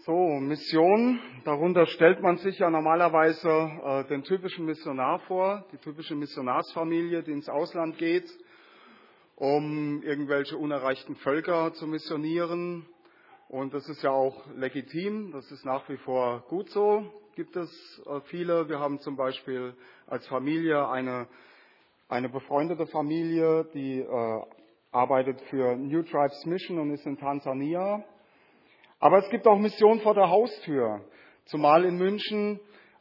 So, Mission, darunter stellt man sich ja normalerweise den typischen Missionar vor, die typische Missionarsfamilie, die ins Ausland geht, um irgendwelche unerreichten Völker zu missionieren. Und das ist ja auch legitim, das ist nach wie vor gut so, gibt es viele. Wir haben zum Beispiel als Familie eine befreundete Familie, die arbeitet für New Tribes Mission und ist in Tansania. Aber es gibt auch Mission vor der Haustür, zumal in München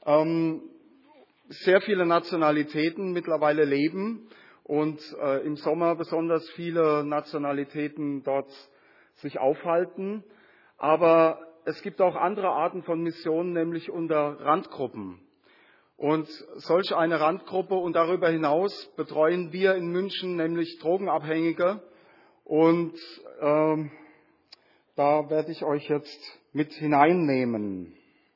sehr viele Nationalitäten mittlerweile leben und im Sommer besonders viele Nationalitäten dort sich aufhalten. Aber es gibt auch andere Arten von Missionen, nämlich unter Randgruppen. Und solch eine Randgruppe und darüber hinaus betreuen wir in München nämlich Drogenabhängige. Und da werde ich euch jetzt mit hineinnehmen.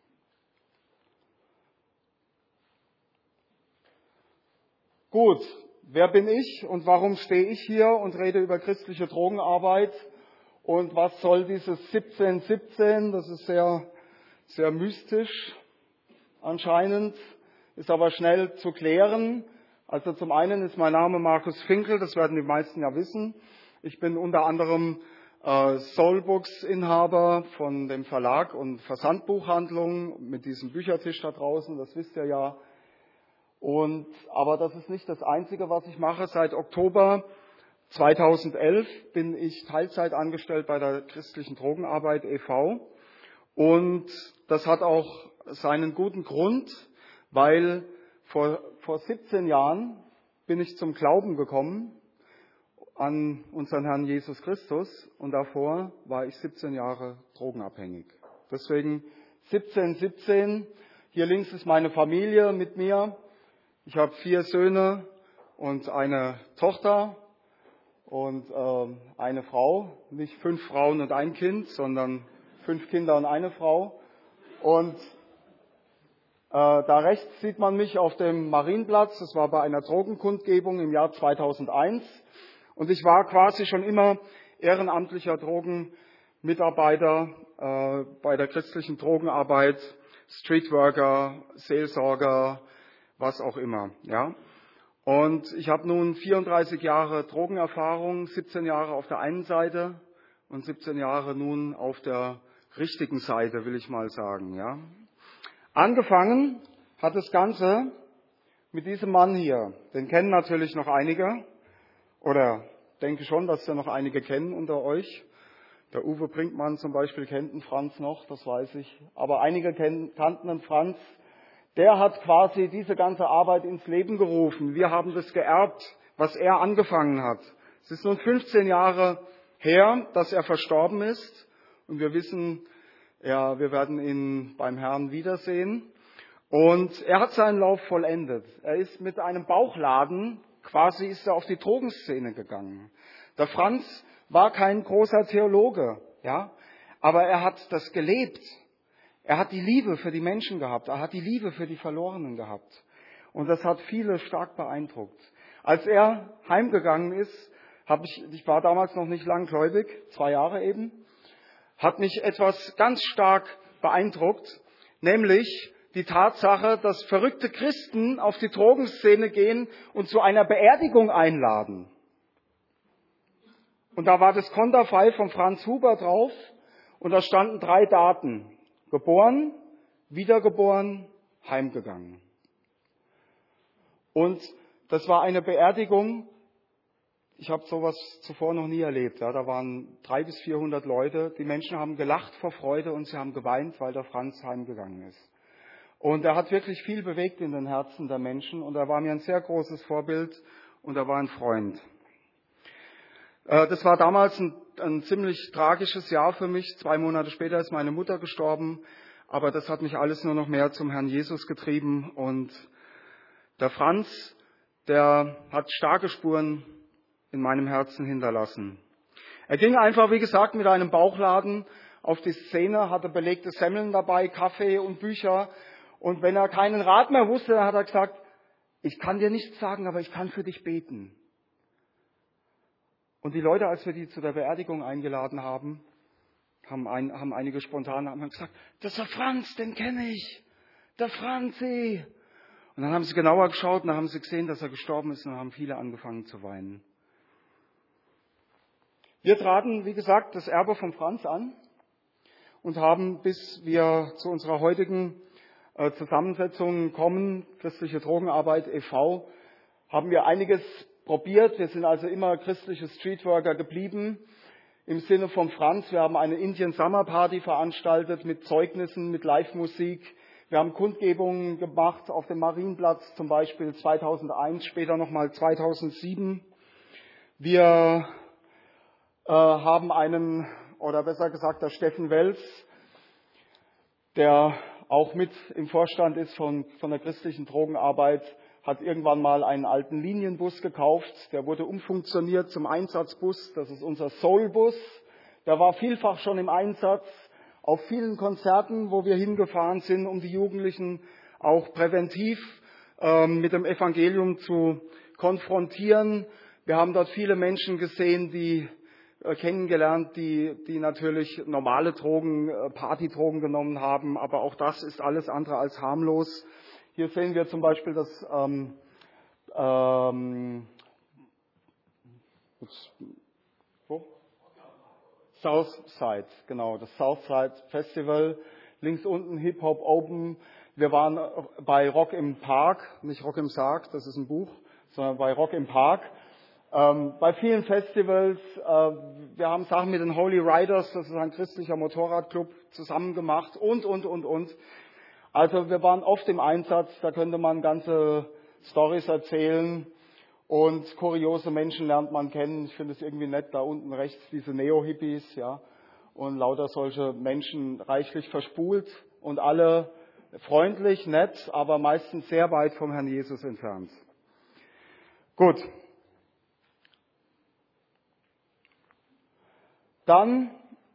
Gut, wer bin ich und warum stehe ich hier und rede über christliche Drogenarbeit? Und was soll dieses 1717? Das ist sehr, sehr mystisch anscheinend, ist aber schnell zu klären. Also zum einen ist mein Name Markus Finkel, das werden die meisten ja wissen. Ich bin unter anderem Soulbooks-Inhaber von dem Verlag und Versandbuchhandlung mit diesem Büchertisch da draußen, das wisst ihr ja. Aber das ist nicht das Einzige, was ich mache. Seit Oktober 2011 bin ich Teilzeit angestellt bei der Christlichen Drogenarbeit e.V. Und das hat auch seinen guten Grund, weil vor 17 Jahren bin ich zum Glauben gekommen an unseren Herrn Jesus Christus und davor war ich 17 Jahre drogenabhängig. Deswegen 17. Hier links ist meine Familie mit mir. Ich habe 4 Söhne und eine Tochter und eine Frau. Nicht 5 Frauen und ein Kind, sondern 5 Kinder und eine Frau. Und da rechts sieht man mich auf dem Marienplatz. Das war bei einer Drogenkundgebung im Jahr 2001. Und ich war quasi schon immer ehrenamtlicher Drogenmitarbeiter bei der christlichen Drogenarbeit, Streetworker, Seelsorger, was auch immer. Ja. Und ich habe nun 34 Jahre Drogenerfahrung, 17 Jahre auf der einen Seite und 17 Jahre nun auf der richtigen Seite, will ich mal sagen. Ja. Angefangen hat das Ganze mit diesem Mann hier. Den kennen natürlich noch einige. Oder denke schon, dass ja noch einige kennen unter euch. Der Uwe Brinkmann zum Beispiel kennt den Franz noch, das weiß ich. Aber einige kannten den Franz. Der hat quasi diese ganze Arbeit ins Leben gerufen. Wir haben das geerbt, was er angefangen hat. Es ist nun 15 Jahre her, dass er verstorben ist. Und wir wissen, ja, wir werden ihn beim Herrn wiedersehen. Und er hat seinen Lauf vollendet. Er ist mit einem Bauchladen quasi ist er auf die Drogenszene gegangen. Der Franz war kein großer Theologe, ja, aber er hat das gelebt. Er hat die Liebe für die Menschen gehabt. Er hat die Liebe für die Verlorenen gehabt. Und das hat viele stark beeindruckt. Als er heimgegangen ist, ich war damals noch nicht langgläubig, 2 Jahre eben, hat mich etwas ganz stark beeindruckt, nämlich die Tatsache, dass verrückte Christen auf die Drogenszene gehen und zu einer Beerdigung einladen. Und da war das Konterfei von Franz Huber drauf und da standen 3 Daten. Geboren, wiedergeboren, heimgegangen. Und das war eine Beerdigung, ich habe sowas zuvor noch nie erlebt. Ja. Da waren 300 bis 400 Leute. Die Menschen haben gelacht vor Freude und sie haben geweint, weil der Franz heimgegangen ist. Und er hat wirklich viel bewegt in den Herzen der Menschen und er war mir ein sehr großes Vorbild und er war ein Freund. Das war damals ein ziemlich tragisches Jahr für mich. 2 Monate später ist meine Mutter gestorben, aber das hat mich alles nur noch mehr zum Herrn Jesus getrieben. Und der Franz, der hat starke Spuren in meinem Herzen hinterlassen. Er ging einfach, wie gesagt, mit einem Bauchladen auf die Szene, hatte belegte Semmeln dabei, Kaffee und Bücher. Und wenn er keinen Rat mehr wusste, dann hat er gesagt, ich kann dir nichts sagen, aber ich kann für dich beten. Und die Leute, als wir die zu der Beerdigung eingeladen haben, Haben einige spontan haben gesagt, das ist der Franz, den kenne ich, der Franzi. Und dann haben sie genauer geschaut und dann haben sie gesehen, dass er gestorben ist und dann haben viele angefangen zu weinen. Wir traten, wie gesagt, das Erbe von Franz an und haben, bis wir zu unserer heutigen Zusammensetzung kommen, Christliche Drogenarbeit e.V., haben wir einiges probiert. Wir sind also immer christliche Streetworker geblieben. Im Sinne von Franz, wir haben eine Indian Summer Party veranstaltet mit Zeugnissen, mit Live-Musik. Wir haben Kundgebungen gemacht auf dem Marienplatz, zum Beispiel 2001, später nochmal 2007. Wir haben einen, oder besser gesagt der Steffen Wels, der auch mit im Vorstand ist von der christlichen Drogenarbeit, hat irgendwann mal einen alten Linienbus gekauft. Der wurde umfunktioniert zum Einsatzbus. Das ist unser Soulbus. Der war vielfach schon im Einsatz auf vielen Konzerten, wo wir hingefahren sind, um die Jugendlichen auch präventiv mit dem Evangelium zu konfrontieren. Wir haben dort viele Menschen gesehen, kennengelernt, die natürlich normale Drogen, Partydrogen genommen haben, aber auch das ist alles andere als harmlos. Hier sehen wir zum Beispiel das Southside, genau, das Southside Festival. Links unten Hip Hop Open. Wir waren bei Rock im Park, nicht Rock im Sarg, das ist ein Buch, sondern bei Rock im Park. Bei vielen Festivals, wir haben Sachen mit den Holy Riders, das ist ein christlicher Motorradclub, zusammen gemacht und. Also wir waren oft im Einsatz, da könnte man ganze Storys erzählen und kuriose Menschen lernt man kennen. Ich finde es irgendwie nett, da unten rechts diese Neo-Hippies, ja, und lauter solche Menschen reichlich verspult und alle freundlich, nett, aber meistens sehr weit vom Herrn Jesus entfernt. Gut. Dann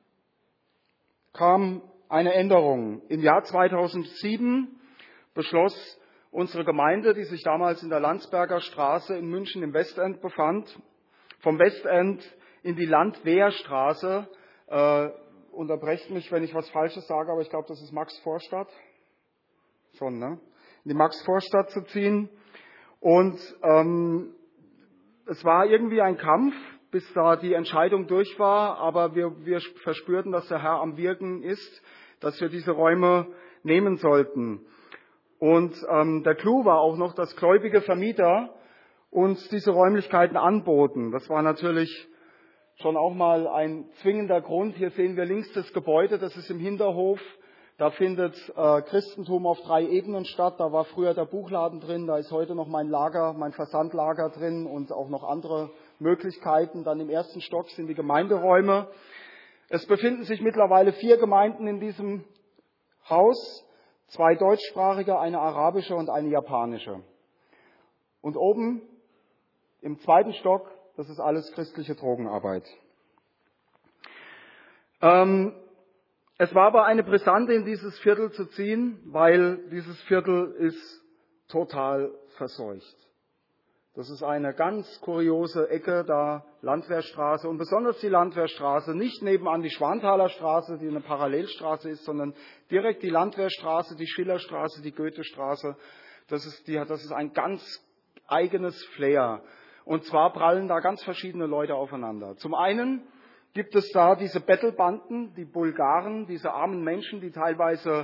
kam eine Änderung. Im Jahr 2007 beschloss unsere Gemeinde, die sich damals in der Landsberger Straße in München im Westend befand, vom Westend in die Landwehrstraße, unterbrecht mich, wenn ich was Falsches sage, aber ich glaube, das ist Maxvorstadt, schon, ne? In die Maxvorstadt zu ziehen. Und es war irgendwie ein Kampf, bis da die Entscheidung durch war, aber wir verspürten, dass der Herr am Wirken ist, dass wir diese Räume nehmen sollten. Und der Clou war auch noch, dass gläubige Vermieter uns diese Räumlichkeiten anboten. Das war natürlich schon auch mal ein zwingender Grund. Hier sehen wir links das Gebäude, das ist im Hinterhof. Da findet Christentum auf 3 Ebenen statt. Da war früher der Buchladen drin, da ist heute noch mein Lager, mein Versandlager drin und auch noch andere Möglichkeiten. Dann im ersten Stock sind die Gemeinderäume. Es befinden sich mittlerweile 4 Gemeinden in diesem Haus, 2 deutschsprachige, eine arabische und eine japanische. Und oben im 2. Stock, das ist alles christliche Drogenarbeit. Es war aber eine Brisante, in dieses Viertel zu ziehen, weil dieses Viertel ist total verseucht. Das ist eine ganz kuriose Ecke, da Landwehrstraße und besonders die Landwehrstraße, nicht nebenan die Schwanthaler Straße, die eine Parallelstraße ist, sondern direkt die Landwehrstraße, die Schillerstraße, die Goethestraße. Das ist ein ganz eigenes Flair. Und zwar prallen da ganz verschiedene Leute aufeinander. Zum einen gibt es da diese Bettelbanden, die Bulgaren, diese armen Menschen, die teilweise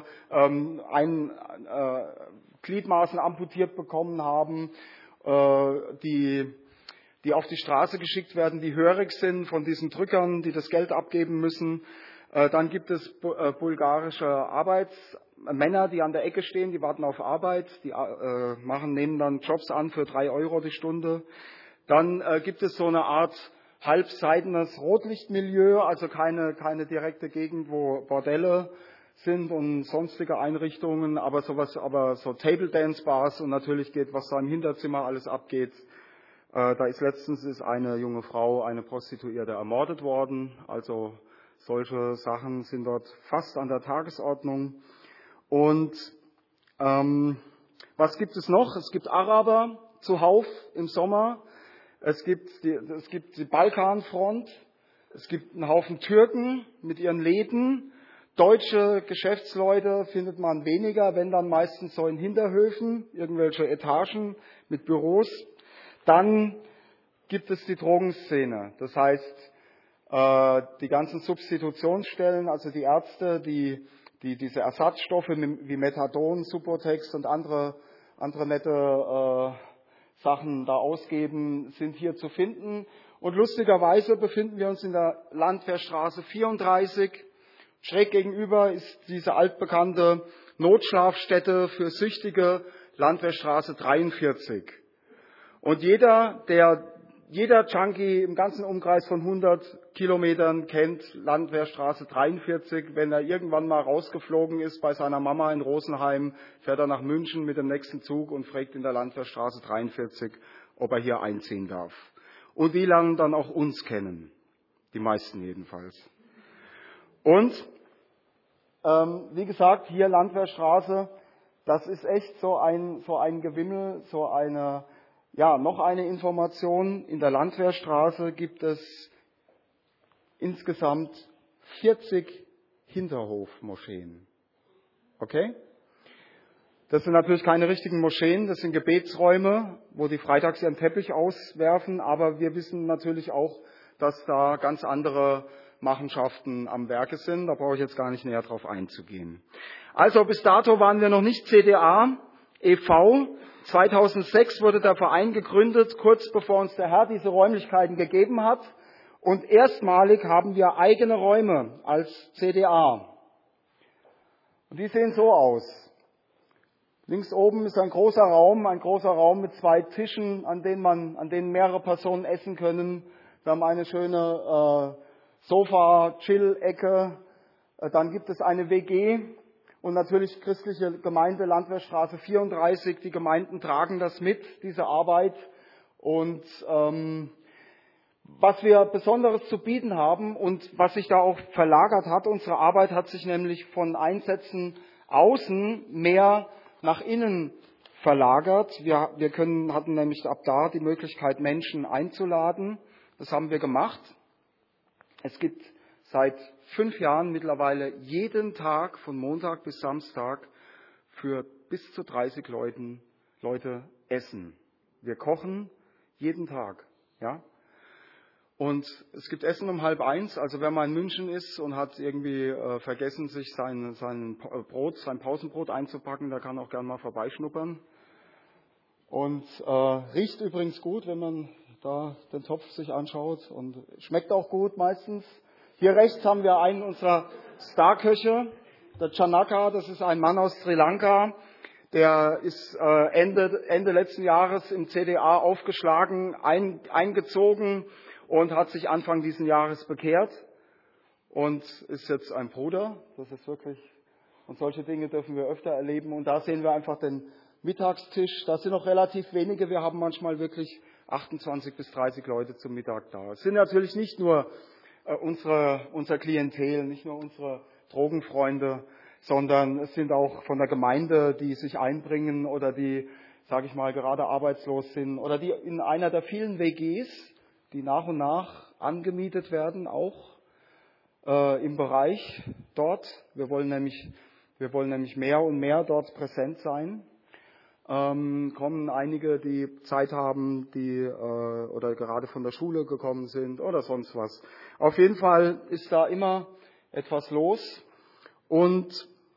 Gliedmaßen amputiert bekommen haben, die auf die Straße geschickt werden, die hörig sind von diesen Drückern, die das Geld abgeben müssen. Dann gibt es bulgarische Arbeitsmänner, die an der Ecke stehen, die warten auf Arbeit, die nehmen dann Jobs an für 3 Euro die Stunde. Dann gibt es so eine Art halbseidenes Rotlichtmilieu, also keine direkte Gegend, wo Bordelle sind und sonstige Einrichtungen, aber so Table Dance Bars und natürlich was da im Hinterzimmer alles abgeht. Da ist letztens eine junge Frau, eine Prostituierte, ermordet worden. Also solche Sachen sind dort fast an der Tagesordnung. Und was gibt es noch? Es gibt Araber zuhauf im Sommer. Es gibt die Balkanfront. Es gibt einen Haufen Türken mit ihren Läden. Deutsche Geschäftsleute findet man weniger, wenn dann meistens so in Hinterhöfen, irgendwelche Etagen mit Büros. Dann gibt es die Drogenszene. Das heißt, die ganzen Substitutionsstellen, also die Ärzte, die diese Ersatzstoffe wie Methadon, Subotex und andere nette Sachen da ausgeben, sind hier zu finden. Und lustigerweise befinden wir uns in der Landwehrstraße 34. Schräg gegenüber ist diese altbekannte Notschlafstätte für Süchtige, Landwehrstraße 43. Und jeder Junkie im ganzen Umkreis von 100 Kilometern kennt Landwehrstraße 43. Wenn er irgendwann mal rausgeflogen ist bei seiner Mama in Rosenheim, fährt er nach München mit dem nächsten Zug und fragt in der Landwehrstraße 43, ob er hier einziehen darf. Und die lernen dann auch uns kennen. Die meisten jedenfalls. Und wie gesagt, hier Landwehrstraße, das ist echt so ein Gewimmel, noch eine Information. In der Landwehrstraße gibt es insgesamt 40 Hinterhofmoscheen. Okay? Das sind natürlich keine richtigen Moscheen, das sind Gebetsräume, wo die freitags ihren Teppich auswerfen, aber wir wissen natürlich auch, dass da ganz andere Machenschaften am Werke sind. Da brauche ich jetzt gar nicht näher drauf einzugehen. Also bis dato waren wir noch nicht CDA e.V. 2006 wurde der Verein gegründet, kurz bevor uns der Herr diese Räumlichkeiten gegeben hat. Und erstmalig haben wir eigene Räume als CDA. Und die sehen so aus. Links oben ist ein großer Raum mit 2 Tischen, an denen mehrere Personen essen können. Wir haben eine schöne Sofa-Chill-Ecke. Dann gibt es eine WG und natürlich christliche Gemeinde Landwehrstraße 34. Die Gemeinden tragen das mit, diese Arbeit. Und was wir Besonderes zu bieten haben und was sich da auch verlagert hat, unsere Arbeit hat sich nämlich von Einsätzen außen mehr nach innen verlagert. Wir hatten nämlich ab da die Möglichkeit, Menschen einzuladen. Das haben wir gemacht. Es gibt seit 5 Jahren mittlerweile jeden Tag von Montag bis Samstag für bis zu 30 Leute Essen. Wir kochen jeden Tag, ja. Und es gibt Essen um 12:30. Also wer mal in München ist und hat irgendwie vergessen, sich sein Pausenbrot einzupacken, der kann auch gern mal vorbeischnuppern. Und riecht übrigens gut, wenn man da den Topf sich anschaut, und schmeckt auch gut meistens. Hier rechts haben wir einen unserer Starköche, der Chanaka. Das ist ein Mann aus Sri Lanka. Der ist Ende letzten Jahres im CDA aufgeschlagen, eingezogen und hat sich Anfang diesen Jahres bekehrt und ist jetzt ein Bruder. Das ist wirklich, und solche Dinge dürfen wir öfter erleben. Und da sehen wir einfach den Mittagstisch. Da sind noch relativ wenige. Wir haben manchmal wirklich 28 bis 30 Leute zum Mittag da. Es sind natürlich nicht nur unser Klientel, nicht nur unsere Drogenfreunde, sondern es sind auch von der Gemeinde, die sich einbringen oder die, sage ich mal, gerade arbeitslos sind oder die in einer der vielen WGs, die nach und nach angemietet werden, auch im Bereich dort. Wir wollen nämlich mehr und mehr dort präsent sein. Kommen einige, die Zeit haben, oder gerade von der Schule gekommen sind oder sonst was. Auf jeden Fall ist da immer etwas los. Und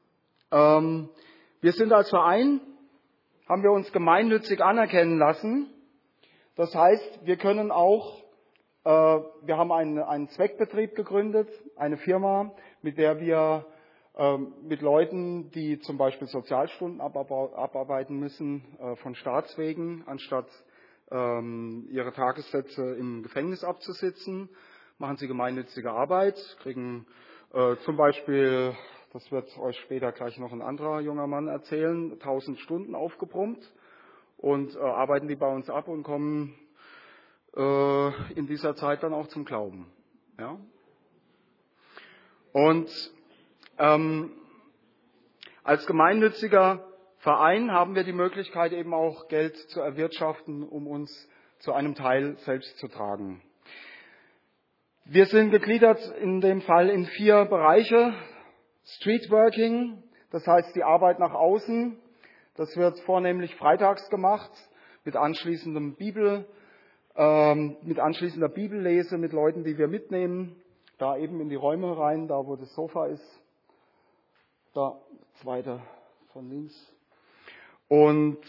wir sind als Verein, haben wir uns gemeinnützig anerkennen lassen. Das heißt, wir können auch, wir haben einen Zweckbetrieb gegründet, eine Firma, mit der wir mit Leuten, die zum Beispiel Sozialstunden abarbeiten müssen, von Staatswegen, anstatt ihre Tagessätze im Gefängnis abzusitzen, machen sie gemeinnützige Arbeit, kriegen zum Beispiel, das wird euch später gleich noch ein anderer junger Mann erzählen, 1000 Stunden aufgebrummt und arbeiten die bei uns ab und kommen in dieser Zeit dann auch zum Glauben. Ja? Und als gemeinnütziger Verein haben wir die Möglichkeit, eben auch Geld zu erwirtschaften, um uns zu einem Teil selbst zu tragen. Wir sind gegliedert in dem Fall in 4 Bereiche. Streetworking, das heißt die Arbeit nach außen. Das wird vornehmlich freitags gemacht mit anschließender Bibellese mit Leuten, die wir mitnehmen, da eben in die Räume rein, da wo das Sofa ist. Da, zweiter von links. Und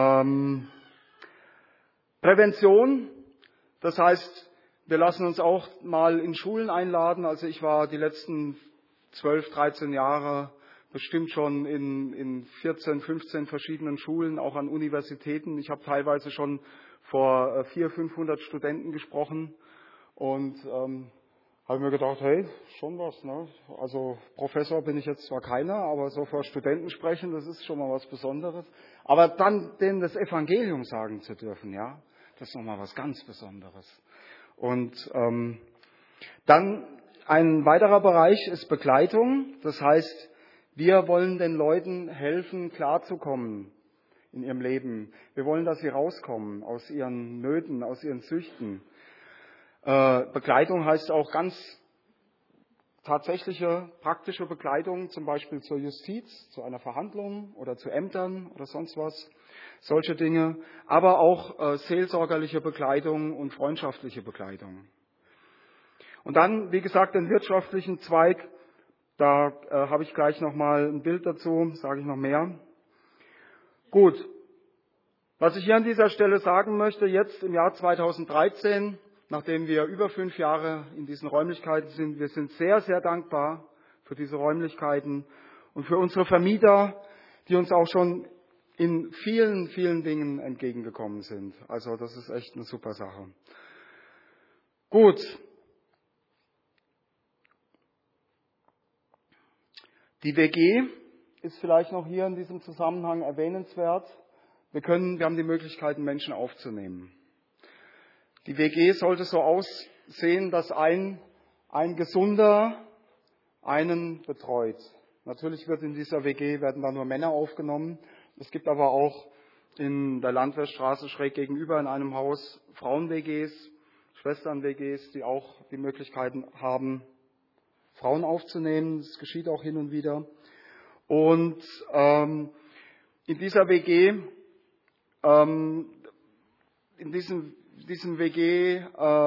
Prävention, das heißt, wir lassen uns auch mal in Schulen einladen. Also ich war die letzten 12, 13 Jahre bestimmt schon in 14, 15 verschiedenen Schulen, auch an Universitäten. Ich habe teilweise schon vor 400, 500 Studenten gesprochen und habe mir gedacht, hey, schon was, ne? Also Professor bin ich jetzt zwar keiner, aber so vor Studenten sprechen, das ist schon mal was Besonderes. Aber dann denen das Evangelium sagen zu dürfen, ja, das ist nochmal was ganz Besonderes. Und dann ein weiterer Bereich ist Begleitung. Das heißt, wir wollen den Leuten helfen, klarzukommen in ihrem Leben. Wir wollen, dass sie rauskommen aus ihren Nöten, aus ihren Süchten. Begleitung heißt auch ganz tatsächliche, praktische Begleitung, zum Beispiel zur Justiz, zu einer Verhandlung oder zu Ämtern oder sonst was. Solche Dinge, aber auch seelsorgerliche Begleitung und freundschaftliche Begleitung. Und dann, wie gesagt, den wirtschaftlichen Zweig, da habe ich gleich nochmal ein Bild dazu, sage ich noch mehr. Gut, was ich hier an dieser Stelle sagen möchte, jetzt im Jahr 2013, nachdem wir über 5 Jahre in diesen Räumlichkeiten sind, wir sind sehr, sehr dankbar für diese Räumlichkeiten und für unsere Vermieter, die uns auch schon in vielen, vielen Dingen entgegengekommen sind. Also das ist echt eine super Sache. Gut. Die WG ist vielleicht noch hier in diesem Zusammenhang erwähnenswert. Wir haben die Möglichkeit, Menschen aufzunehmen. Die WG sollte so aussehen, dass ein Gesunder einen betreut. Natürlich werden da nur Männer aufgenommen. Es gibt aber auch in der Landwehrstraße schräg gegenüber in einem Haus Frauen-WGs, Schwestern-WGs, die auch die Möglichkeiten haben, Frauen aufzunehmen. Das geschieht auch hin und wieder. Und in dieser WG, in diesem WG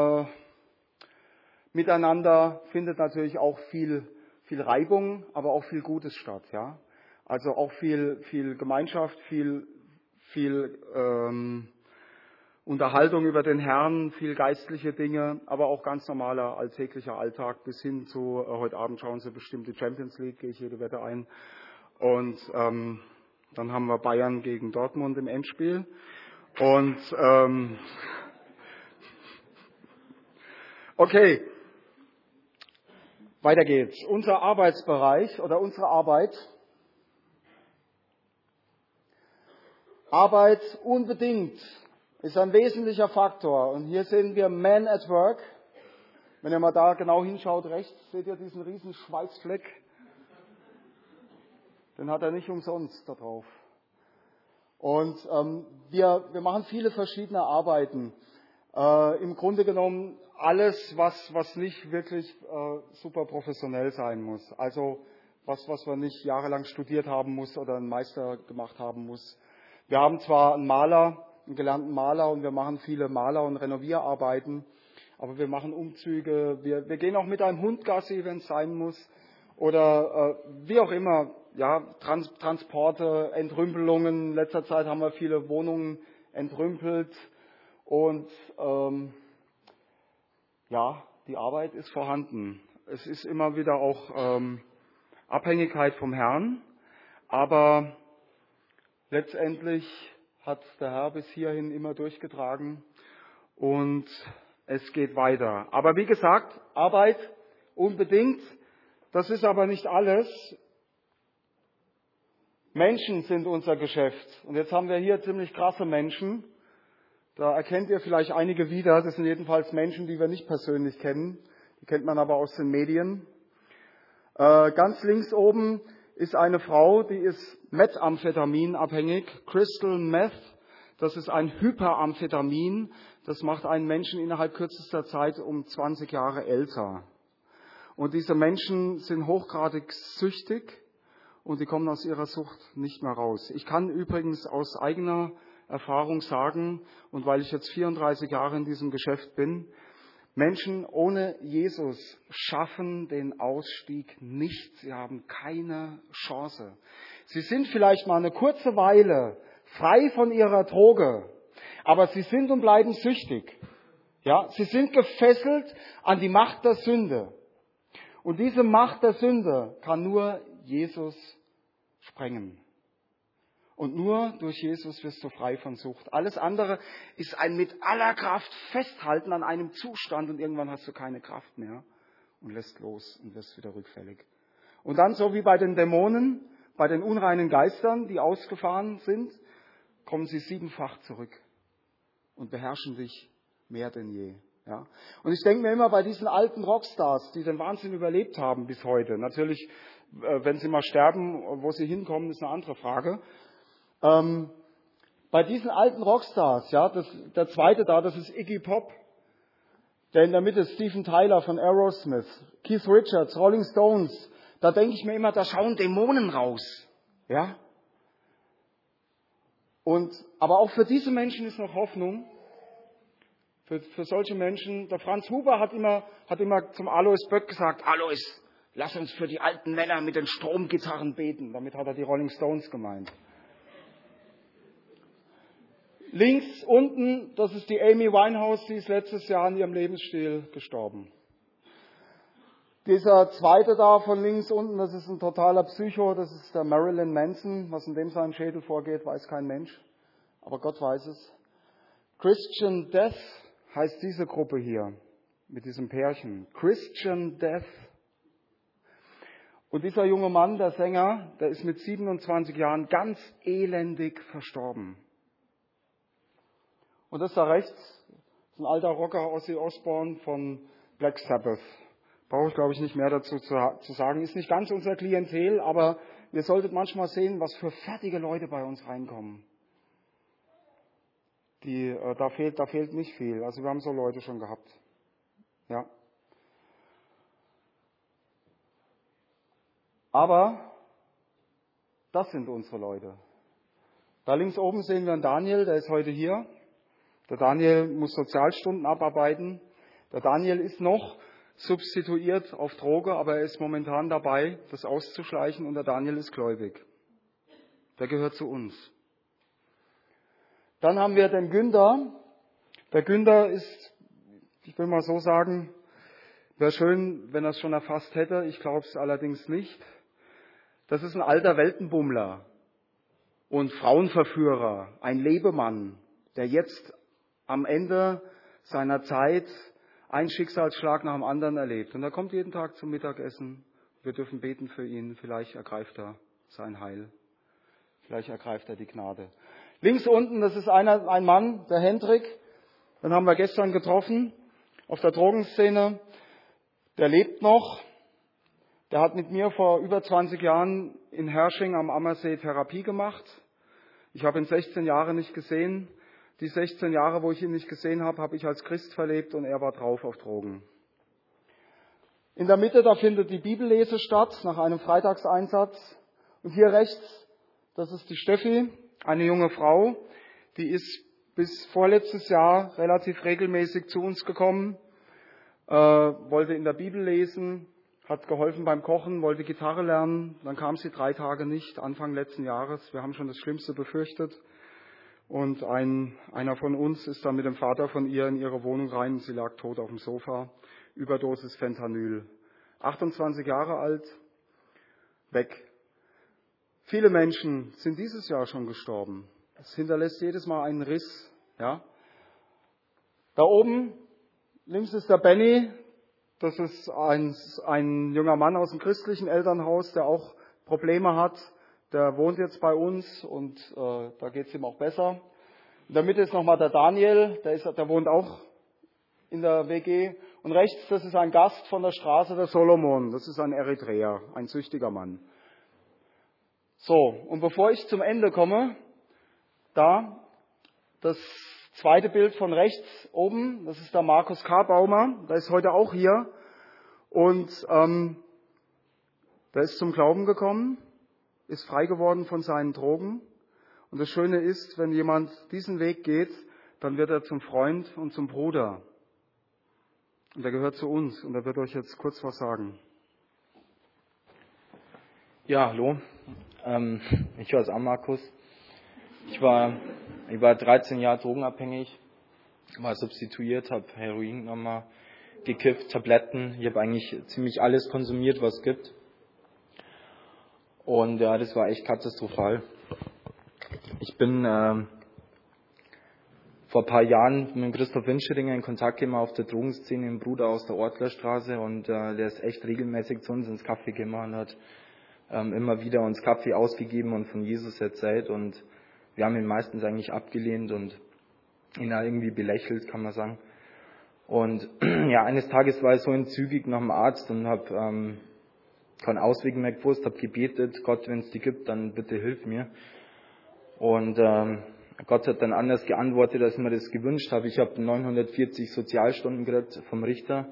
miteinander findet natürlich auch viel Reibung, aber auch viel Gutes statt, ja. Also auch viel Gemeinschaft, viel Unterhaltung über den Herrn, viel geistliche Dinge, aber auch ganz normaler alltäglicher Alltag bis hin zu heute Abend schauen Sie bestimmt die Champions League, gehe ich jede Wette ein. Und dann haben wir Bayern gegen Dortmund im Endspiel. Und okay, weiter geht's. Unser Arbeitsbereich oder unsere Arbeit unbedingt ist ein wesentlicher Faktor. Und hier sehen wir Men at Work. Wenn ihr mal da genau hinschaut, rechts, seht ihr diesen riesen Schweißfleck. Den hat er nicht umsonst da drauf. Und wir machen viele verschiedene Arbeiten. Im Grunde genommen alles, was nicht wirklich super professionell sein muss. Also was man nicht jahrelang studiert haben muss oder einen Meister gemacht haben muss. Wir haben zwar einen gelernten Maler und wir machen viele Maler- und Renovierarbeiten, aber wir machen Umzüge, wir gehen auch mit einem Hund Gassi, wenn es sein muss, oder wie auch immer, ja, Transporte, Entrümpelungen. In letzter Zeit haben wir viele Wohnungen entrümpelt und ja, die Arbeit ist vorhanden. Es ist immer wieder auch Abhängigkeit vom Herrn, aber letztendlich hat der Herr bis hierhin immer durchgetragen und es geht weiter. Aber wie gesagt, Arbeit unbedingt, das ist aber nicht alles. Menschen sind unser Geschäft. Und jetzt haben wir hier ziemlich krasse Menschen. Da erkennt ihr vielleicht einige wieder. Das sind jedenfalls Menschen, die wir nicht persönlich kennen. Die kennt man aber aus den Medien. Ganz links oben ist eine Frau, die ist Methamphetamin abhängig, Crystal Meth. Das ist ein Hyperamphetamin. Das macht einen Menschen innerhalb kürzester Zeit um 20 Jahre älter. Und diese Menschen sind hochgradig süchtig und die kommen aus ihrer Sucht nicht mehr raus. Ich kann übrigens aus eigener Erfahrung sagen, und weil ich jetzt 34 Jahre in diesem Geschäft bin, Menschen ohne Jesus schaffen den Ausstieg nicht. Sie haben keine Chance. Sie sind vielleicht mal eine kurze Weile frei von ihrer Droge, aber sie sind und bleiben süchtig. Ja, sie sind gefesselt an die Macht der Sünde. Und diese Macht der Sünde kann nur Jesus sprengen. Und nur durch Jesus wirst du frei von Sucht. Alles andere ist ein mit aller Kraft Festhalten an einem Zustand und irgendwann hast du keine Kraft mehr und lässt los und wirst wieder rückfällig. Und dann, so wie bei den Dämonen, bei den unreinen Geistern, die ausgefahren sind, kommen sie 7-fach zurück und beherrschen dich mehr denn je. Ja? Und ich denke mir immer bei diesen alten Rockstars, die den Wahnsinn überlebt haben bis heute, natürlich, wenn sie mal sterben, wo sie hinkommen, ist eine andere Frage. Bei diesen alten Rockstars, ja, der zweite da, das ist Iggy Pop, der in der Mitte ist Steven Tyler von Aerosmith, Keith Richards, Rolling Stones, da denke ich mir immer, da schauen Dämonen raus. Ja? Aber auch für diese Menschen ist noch Hoffnung. Für solche Menschen, der Franz Huber hat immer zum Alois Böck gesagt, Alois, lass uns für die alten Männer mit den Stromgitarren beten. Damit hat er die Rolling Stones gemeint. Links unten, das ist die Amy Winehouse, die ist letztes Jahr an ihrem Lebensstil gestorben. Dieser zweite da von links unten, das ist ein totaler Psycho, das ist der Marilyn Manson. Was in dem seinem Schädel vorgeht, weiß kein Mensch, aber Gott weiß es. Christian Death heißt diese Gruppe hier, mit diesem Pärchen. Christian Death. Und dieser junge Mann, der Sänger, der ist mit 27 Jahren ganz elendig verstorben. Und das da rechts ist ein alter Rocker, Ozzy Osbourne von Black Sabbath. Brauche ich, glaube ich, nicht mehr dazu zu sagen. Ist nicht ganz unser Klientel, aber ihr solltet manchmal sehen, was für fertige Leute bei uns reinkommen. Da fehlt nicht viel. Also wir haben so Leute schon gehabt. Ja. Aber das sind unsere Leute. Da links oben sehen wir einen Daniel, der ist heute hier. Der Daniel muss Sozialstunden abarbeiten. Der Daniel ist noch substituiert auf Droge, aber er ist momentan dabei, das auszuschleichen und der Daniel ist gläubig. Der gehört zu uns. Dann haben wir den Günther. Der Günther ist, ich will mal so sagen, wäre schön, wenn er es schon erfasst hätte. Ich glaube es allerdings nicht. Das ist ein alter Weltenbummler und Frauenverführer, ein Lebemann, der jetzt am Ende seiner Zeit einen Schicksalsschlag nach dem anderen erlebt. Und er kommt jeden Tag zum Mittagessen. Wir dürfen beten für ihn. Vielleicht ergreift er sein Heil. Vielleicht ergreift er die Gnade. Links unten, das ist ein Mann, der Hendrik. Den haben wir gestern getroffen auf der Drogenszene. Der lebt noch. Der hat mit mir vor über 20 Jahren in Hersching am Ammersee Therapie gemacht. Ich habe ihn 16 Jahre nicht gesehen. Die 16 Jahre, wo ich ihn nicht gesehen habe, habe ich als Christ verlebt und er war drauf auf Drogen. In der Mitte, da findet die Bibellese statt, nach einem Freitagseinsatz. Und hier rechts, das ist die Steffi, eine junge Frau, die ist bis vorletztes Jahr relativ regelmäßig zu uns gekommen, wollte in der Bibel lesen, hat geholfen beim Kochen, wollte Gitarre lernen. Dann kam sie 3 Tage nicht, Anfang letzten Jahres. Wir haben schon das Schlimmste befürchtet. Und einer von uns ist dann mit dem Vater von ihr in ihre Wohnung rein und sie lag tot auf dem Sofa. Überdosis Fentanyl. 28 Jahre alt, weg. Viele Menschen sind dieses Jahr schon gestorben. Es hinterlässt jedes Mal einen Riss. Ja? Da oben, links ist der Benny. Das ist ein junger Mann aus dem christlichen Elternhaus, der auch Probleme hat. Der wohnt jetzt bei uns und da geht es ihm auch besser. In der Mitte ist nochmal der Daniel, der wohnt auch in der WG. Und rechts, das ist ein Gast von der Straße, der Solomon. Das ist ein Eritreer, ein süchtiger Mann. So, und bevor ich zum Ende komme, da das zweite Bild von rechts oben, das ist der Markus Karbaumer, der ist heute auch hier und der ist zum Glauben gekommen, ist frei geworden von seinen Drogen. Und das Schöne ist, wenn jemand diesen Weg geht, dann wird er zum Freund und zum Bruder. Und er gehört zu uns und er wird euch jetzt kurz was sagen. Ja, hallo. Ich heiße Markus. Ich war 13 Jahre drogenabhängig, war substituiert, habe Heroin genommen, gekifft, Tabletten. Ich habe eigentlich ziemlich alles konsumiert, was es gibt. Und ja, das war echt katastrophal. Ich bin vor ein paar Jahren mit Christoph Winscheringer in Kontakt gekommen auf der Drogenszene, ein Bruder aus der Ortlerstraße, und der ist echt regelmäßig zu uns ins Café gekommen und hat immer wieder uns Kaffee ausgegeben und von Jesus erzählt, und wir haben ihn meistens eigentlich abgelehnt und ihn irgendwie belächelt, kann man sagen. Und ja, eines Tages war ich so entzügig nach dem Arzt und habe keinen Ausweg mehr gewusst, habe gebetet: Gott, wenn es die gibt, dann bitte hilf mir. Und Gott hat dann anders geantwortet, als ich mir das gewünscht habe. Ich habe 940 Sozialstunden gekriegt vom Richter.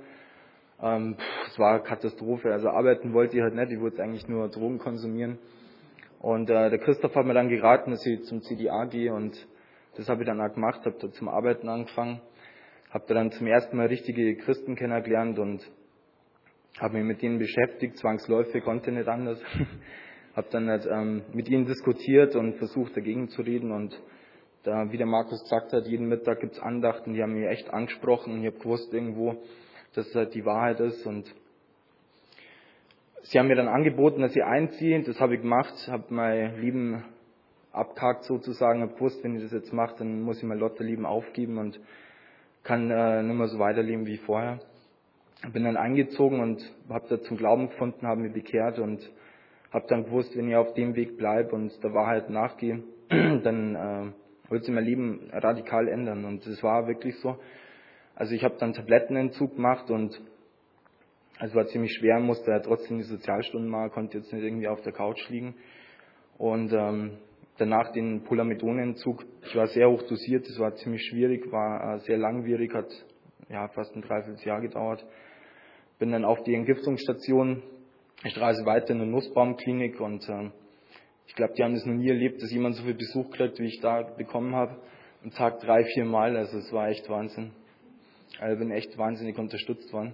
Es war eine Katastrophe. Also arbeiten wollte ich halt nicht, ich wollte eigentlich nur Drogen konsumieren. Und der Christoph hat mir dann geraten, dass ich zum CDA gehe, und das habe ich dann auch gemacht, habe da zum Arbeiten angefangen, habe da dann zum ersten Mal richtige Christen kennengelernt und habe mich mit denen beschäftigt, zwangsläufig, konnte nicht anders. Habe dann halt, mit ihnen diskutiert und versucht, dagegen zu reden, und da, wie der Markus gesagt hat, jeden Mittag gibt's Andachten, die haben mich echt angesprochen, und ich habe gewusst irgendwo, dass es halt die Wahrheit ist, und sie haben mir dann angeboten, dass ich einziehe. Das habe ich gemacht, habe mein Leben abgehakt sozusagen, habe gewusst, wenn ich das jetzt mache, dann muss ich mein Lotterleben aufgeben und kann nicht mehr so weiterleben wie vorher. Bin dann eingezogen und habe da zum Glauben gefunden, habe mich bekehrt und habe dann gewusst, wenn ich auf dem Weg bleibe und der Wahrheit nachgehe, dann wird sich mein Leben radikal ändern. Und das war wirklich so. Also ich habe dann Tablettenentzug gemacht, und es war ziemlich schwer, musste ja trotzdem die Sozialstunden machen, konnte jetzt nicht irgendwie auf der Couch liegen. Und danach den Polamidonenentzug. Ich war sehr hoch dosiert, das war ziemlich schwierig, war sehr langwierig, hat ja fast ein Dreivierteljahr gedauert. Bin dann auf die Entgiftungsstation, ich reise weiter in eine Nussbaumklinik, und ich glaube, die haben das noch nie erlebt, dass jemand so viel Besuch kriegt, wie ich da bekommen habe. Am Tag 3-4 Mal, also es war echt Wahnsinn. Also bin echt wahnsinnig unterstützt worden.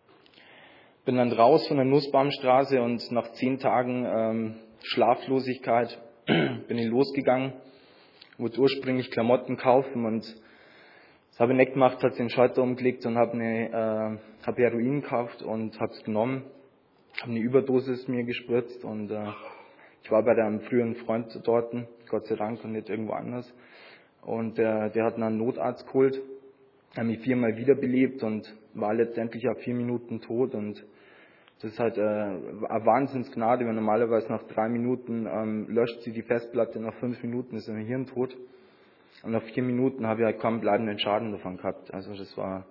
Bin dann raus von der Nussbaumstraße, und nach 10 Tagen Schlaflosigkeit bin ich losgegangen, wollte ursprünglich Klamotten kaufen, und das habe ich nicht gemacht, hat den Schalter umgelegt und habe Heroin gekauft und habe es genommen, habe eine Überdosis mir gespritzt, und ich war bei einem früheren Freund dort, Gott sei Dank, und nicht irgendwo anders, und der hat einen Notarzt geholt, hat mich 4-mal wiederbelebt und war letztendlich auf 4 Minuten tot, und das ist halt eine Wahnsinnsgnade, weil normalerweise nach 3 Minuten löscht sie die Festplatte, nach 5 Minuten ist ein Hirn tot. Und nach 4 Minuten habe ich halt kaum bleibenden Schaden davon gehabt. Also das war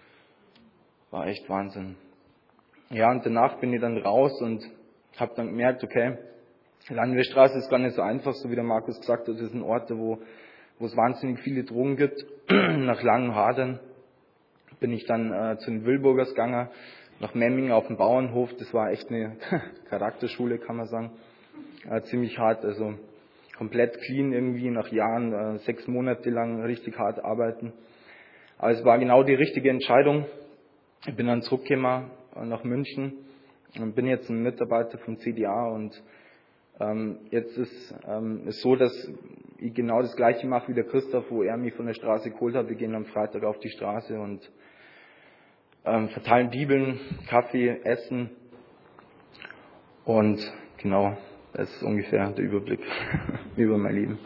echt Wahnsinn. Ja, und danach bin ich dann raus und habe dann gemerkt, okay, Landwehrstraße ist gar nicht so einfach, so wie der Markus gesagt hat, das sind Orte, wo es wahnsinnig viele Drogen gibt. Nach langem Hadern bin ich dann zu den Wilburgers gegangen, nach Memmingen auf dem Bauernhof. Das war echt eine Charakterschule, kann man sagen. Ziemlich hart, also komplett clean irgendwie, nach Jahren, 6 Monate lang richtig hart arbeiten. Aber es war genau die richtige Entscheidung. Ich bin dann zurückgekommen nach München und bin jetzt ein Mitarbeiter vom CDA, und jetzt ist es so, dass ich genau das Gleiche mache wie der Christoph, wo er mich von der Straße geholt hat. Wir gehen am Freitag auf die Straße und verteilen Bibeln, Kaffee, Essen, und genau, das ist ungefähr der Überblick über mein Leben.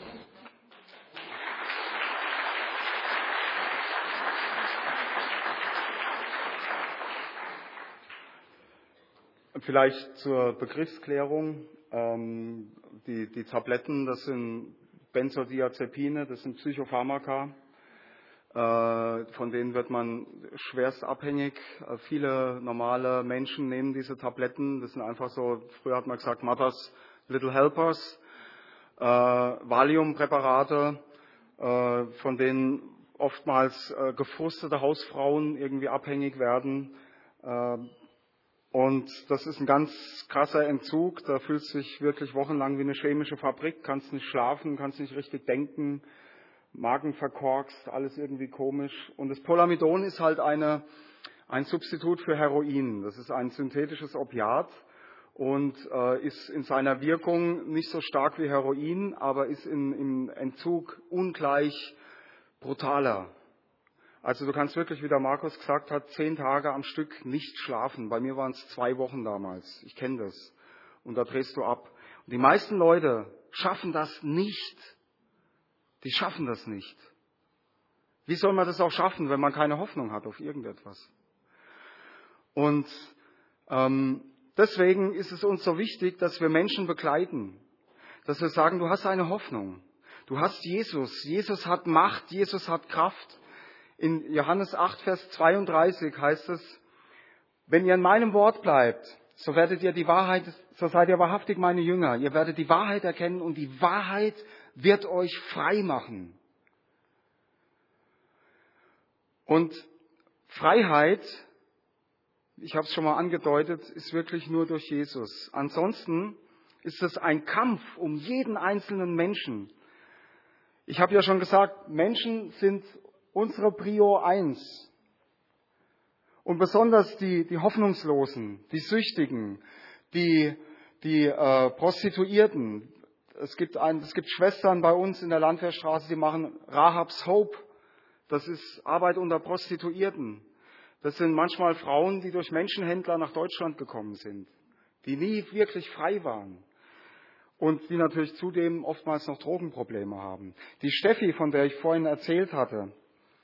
Vielleicht zur Begriffsklärung. Die Tabletten, das sind Benzodiazepine, das sind Psychopharmaka. Von denen wird man schwerst abhängig. Viele normale Menschen nehmen diese Tabletten. Das sind einfach so, früher hat man gesagt, Mothers Little Helpers. Valium-Präparate. von denen oftmals gefrustete Hausfrauen irgendwie abhängig werden. Und das ist ein ganz krasser Entzug. Da fühlst du dich wirklich wochenlang wie eine chemische Fabrik, kannst nicht schlafen, kannst nicht richtig denken, Magen verkorkst, alles irgendwie komisch. Und das Polamidon ist halt ein Substitut für Heroin. Das ist ein synthetisches Opiat und ist in seiner Wirkung nicht so stark wie Heroin, aber ist im Entzug ungleich brutaler. Also du kannst wirklich, wie der Markus gesagt hat, 10 Tage am Stück nicht schlafen. Bei mir waren es 2 Wochen damals. Ich kenne das. Und da drehst du ab. Und die meisten Leute schaffen das nicht. Die schaffen das nicht. Wie soll man das auch schaffen, wenn man keine Hoffnung hat auf irgendetwas? Und deswegen ist es uns so wichtig, dass wir Menschen begleiten. Dass wir sagen, du hast eine Hoffnung. Du hast Jesus. Jesus hat Macht. Jesus hat Kraft. In Johannes 8, Vers 32 heißt es, wenn ihr in meinem Wort bleibt, so seid ihr wahrhaftig meine Jünger. Ihr werdet die Wahrheit erkennen und die Wahrheit wird euch frei machen. Und Freiheit, ich habe es schon mal angedeutet, ist wirklich nur durch Jesus. Ansonsten ist es ein Kampf um jeden einzelnen Menschen. Ich habe ja schon gesagt, Menschen sind unsere Prio 1. Und besonders die Hoffnungslosen, die Süchtigen, die Prostituierten. Es gibt Schwestern bei uns in der Landwehrstraße, die machen Rahab's Hope. Das ist Arbeit unter Prostituierten. Das sind manchmal Frauen, die durch Menschenhändler nach Deutschland gekommen sind, die nie wirklich frei waren. Und die natürlich zudem oftmals noch Drogenprobleme haben. Die Steffi, von der ich vorhin erzählt hatte,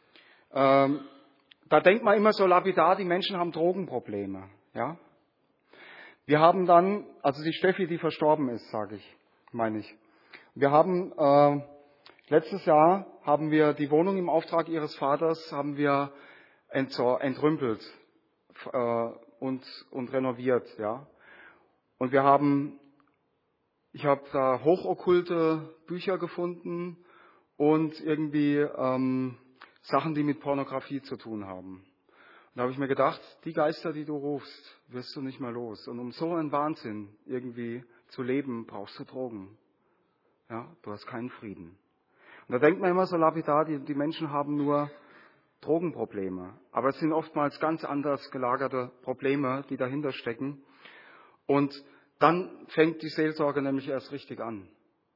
da denkt man immer so lapidar, die Menschen haben Drogenprobleme. Ja? Wir haben dann, also die Steffi, die verstorben ist, meine ich. Wir haben, letztes Jahr haben wir die Wohnung im Auftrag ihres Vaters, haben wir entrümpelt und renoviert. Ja? Und ich habe da hochokkulte Bücher gefunden und irgendwie Sachen, die mit Pornografie zu tun haben. Und da habe ich mir gedacht, die Geister, die du rufst, wirst du nicht mehr los. Und um so einen Wahnsinn irgendwie zu leben, brauchst du Drogen. Ja, du hast keinen Frieden. Und da denkt man immer so lapidar, die Menschen haben nur Drogenprobleme. Aber es sind oftmals ganz anders gelagerte Probleme, die dahinter stecken. Und dann fängt die Seelsorge nämlich erst richtig an.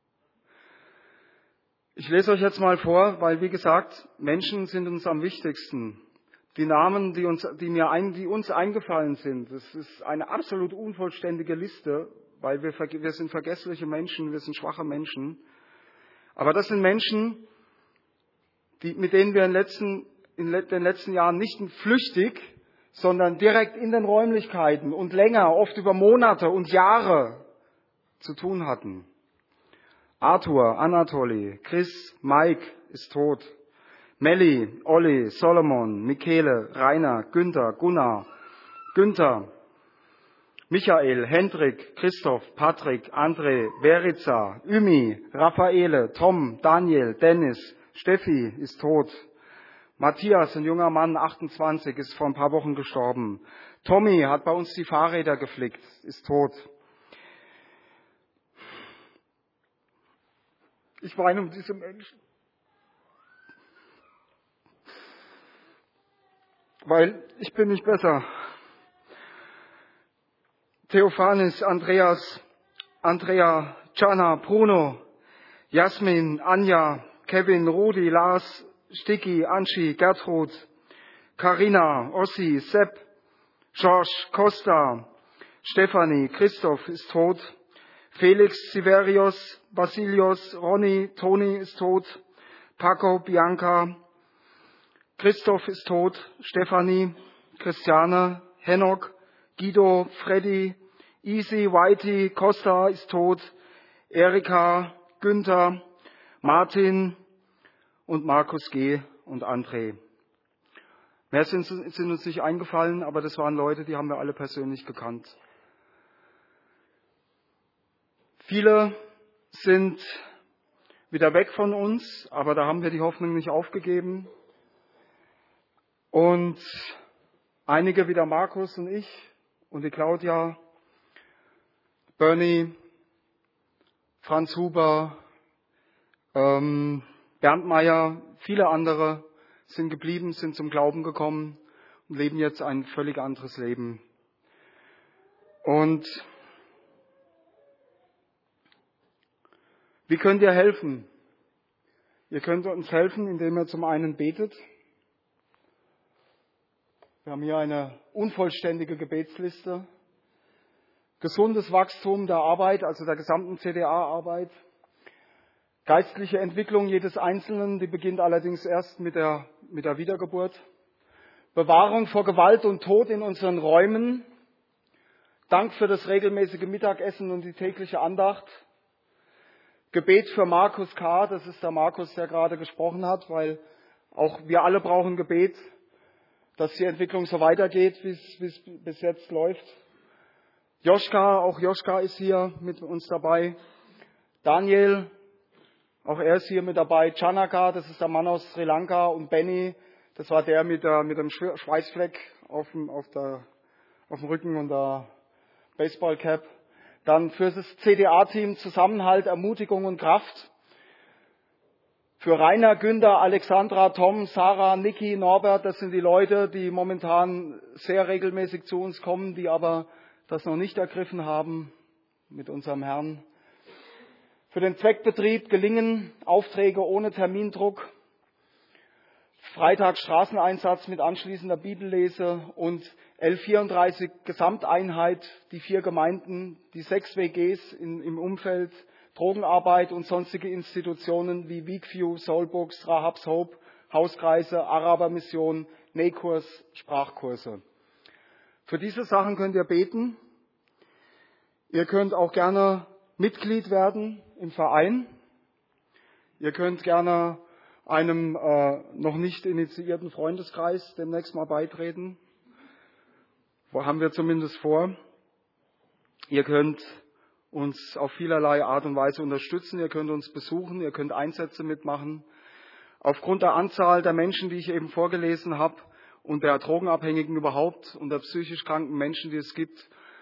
Ich lese euch jetzt mal vor, weil, wie gesagt, Menschen sind uns am wichtigsten. Die Namen, die uns eingefallen sind, das ist eine absolut unvollständige Liste, weil wir sind vergessliche Menschen, wir sind schwache Menschen. Aber das sind Menschen, mit denen wir in den letzten Jahren nicht flüchtig, sondern direkt in den Räumlichkeiten und länger, oft über Monate und Jahre zu tun hatten. Arthur, Anatoli, Chris, Mike ist tot. Melli, Olli, Solomon, Michele, Rainer, Günther, Gunnar, Günther, Michael, Hendrik, Christoph, Patrick, André, Verica, Ümi, Raffaele, Tom, Daniel, Dennis, Steffi ist tot. Matthias, ein junger Mann, 28, ist vor ein paar Wochen gestorben. Tommy hat bei uns die Fahrräder geflickt, ist tot. Ich weine um diese Menschen. Weil ich bin nicht besser. Theophanis, Andreas, Andrea, Jana, Bruno, Jasmin, Anja, Kevin, Rudi, Lars, Sticky, Anschi, Gertrud, Carina, Ossi, Sepp, George, Costa, Stefanie, Christoph ist tot. Felix, Siverius, Basilios, Ronny, Toni ist tot. Paco, Bianca, Christoph ist tot. Stefanie, Christiane, Henok, Guido, Freddy, Easy, Whitey, Costa ist tot. Erika, Günther, Martin und Markus G. und André. Mehr sind uns nicht eingefallen, aber das waren Leute, die haben wir alle persönlich gekannt. Viele sind wieder weg von uns, aber da haben wir die Hoffnung nicht aufgegeben. Und einige wie der Markus und ich und die Claudia, Bernie, Franz Huber, Bernd Meyer, viele andere sind geblieben, sind zum Glauben gekommen und leben jetzt ein völlig anderes Leben. Und wie könnt ihr helfen? Ihr könnt uns helfen, indem ihr zum einen betet. Wir haben hier eine unvollständige Gebetsliste. Gesundes Wachstum der Arbeit, also der gesamten CDA-Arbeit. Geistliche Entwicklung jedes Einzelnen, die beginnt allerdings erst mit der Wiedergeburt. Bewahrung vor Gewalt und Tod in unseren Räumen. Dank für das regelmäßige Mittagessen und die tägliche Andacht. Gebet für Markus K., das ist der Markus, der gerade gesprochen hat, weil auch wir alle brauchen Gebet, dass die Entwicklung so weitergeht, wie es bis jetzt läuft. Joschka, auch Joschka ist hier mit uns dabei. Daniel, auch er ist hier mit dabei. Chanaka, das ist der Mann aus Sri Lanka. Und Benny, das war der mit dem Schweißfleck auf dem Rücken und der Baseballcap. Dann für das CDA-Team Zusammenhalt, Ermutigung und Kraft. Für Rainer, Günther, Alexandra, Tom, Sarah, Niki, Norbert, das sind die Leute, die momentan sehr regelmäßig zu uns kommen, die aber das noch nicht ergriffen haben mit unserem Herrn. Für den Zweckbetrieb Gelingen, Aufträge ohne Termindruck. Freitag Straßeneinsatz mit anschließender Bibellese und L34 Gesamteinheit, die 4 Gemeinden, die 6 WGs im Umfeld, Drogenarbeit und sonstige Institutionen wie Weekview, Soulbooks, Rahab's Hope, Hauskreise, Arabermission, Nähkurs, Sprachkurse. Für diese Sachen könnt ihr beten. Ihr könnt auch gerne Mitglied werden im Verein. Ihr könnt gerne einem noch nicht initiierten Freundeskreis demnächst mal beitreten. Haben wir zumindest vor. Ihr könnt uns auf vielerlei Art und Weise unterstützen. Ihr könnt uns besuchen. Ihr könnt Einsätze mitmachen. Aufgrund der Anzahl der Menschen, die ich eben vorgelesen habe, und der Drogenabhängigen überhaupt und der psychisch kranken Menschen, die es gibt,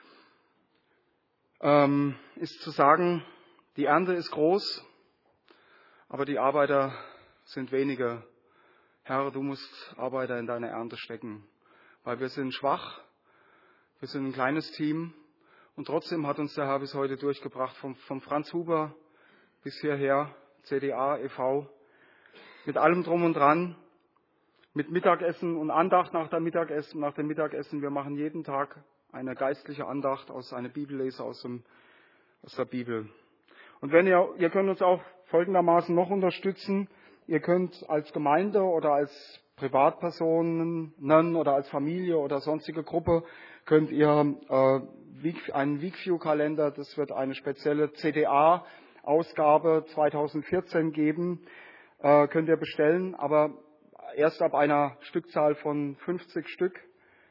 ist zu sagen, die Ernte ist groß, aber die Arbeiter sind wenige. Herr, du musst Arbeiter in deine Ernte stecken, weil wir sind schwach, wir sind ein kleines Team und trotzdem hat uns der Herr bis heute durchgebracht, vom Franz Huber bis hierher, CDA, e.V., mit allem drum und dran, mit Mittagessen und Andacht nach dem Mittagessen. Wir machen jeden Tag eine geistliche Andacht aus einer Bibellese aus der Bibel. Und ihr könnt uns auch folgendermaßen noch unterstützen. Ihr könnt als Gemeinde oder als Privatpersonen oder als Familie oder sonstige Gruppe könnt ihr einen Weekview-Kalender, das wird eine spezielle CDA-Ausgabe 2014 geben, könnt ihr bestellen, aber erst ab einer Stückzahl von 50 Stück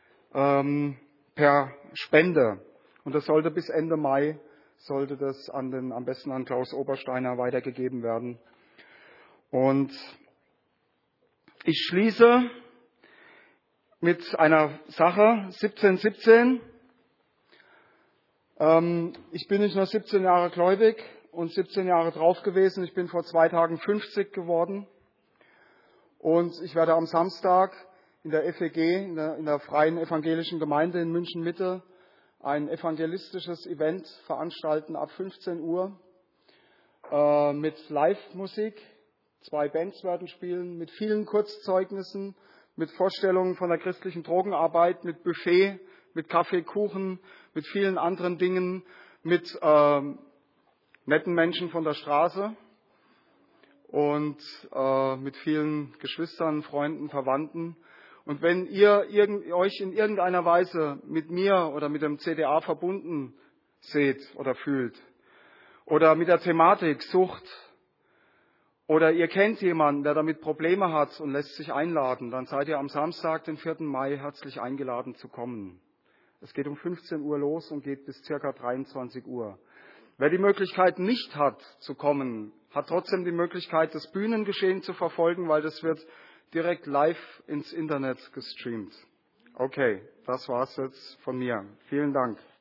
per Spende. Und das sollte bis Ende Mai am besten an Klaus Obersteiner weitergegeben werden. Und ich schließe mit einer Sache, 1717. Ich bin nicht nur 17 Jahre gläubig und 17 Jahre drauf gewesen. Ich bin vor 2 Tagen 50 geworden. Und ich werde am Samstag in der FEG, in der Freien Evangelischen Gemeinde in München Mitte, ein evangelistisches Event veranstalten ab 15 Uhr mit Live-Musik. 2 Bands werden spielen, mit vielen Kurzzeugnissen, mit Vorstellungen von der christlichen Drogenarbeit, mit Buffet, mit Kaffee, Kuchen, mit vielen anderen Dingen, mit netten Menschen von der Straße und mit vielen Geschwistern, Freunden, Verwandten. Und wenn ihr euch in irgendeiner Weise mit mir oder mit dem CDA verbunden seht oder fühlt oder mit der Thematik Sucht oder ihr kennt jemanden, der damit Probleme hat und lässt sich einladen, dann seid ihr am Samstag, den 4. Mai, herzlich eingeladen zu kommen. Es geht um 15 Uhr los und geht bis ca. 23 Uhr. Wer die Möglichkeit nicht hat zu kommen, hat trotzdem die Möglichkeit, das Bühnengeschehen zu verfolgen, weil das wird direkt live ins Internet gestreamt. Okay, das war's jetzt von mir. Vielen Dank.